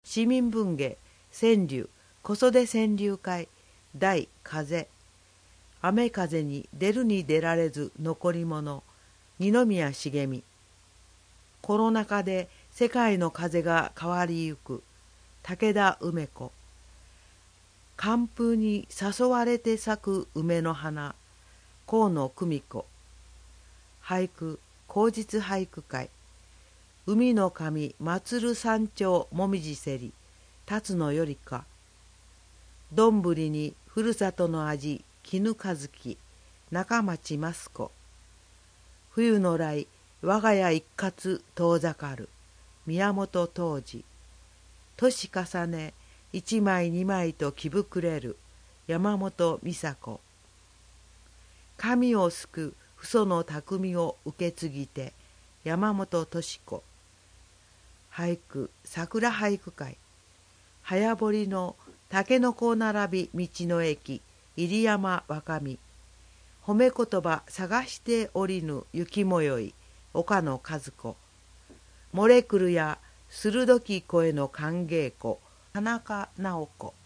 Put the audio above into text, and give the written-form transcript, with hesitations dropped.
市民文芸川柳子育て川柳会大風雨風に出るに出られず残り物二宮茂美。コロナ禍で世界の風が変わりゆく武田梅子。寒風に誘われて咲く梅の花河野久美子。俳句口実俳句会海の神祭る山頂もみじせり辰野よりか。どんぶりにふるさとの味絹かずき中町ます子。冬の来我が家一括遠ざかる宮本東司。年重ね一枚二枚と気膨れる山本美佐子。神を救う父祖の匠を受け継ぎて山本敏子。俳句桜俳句会早堀のたけのこ並び道の駅入山若見。褒め言葉探しておりぬ雪もよい岡野和子。モレクルや鋭き声の歓迎子田中直子。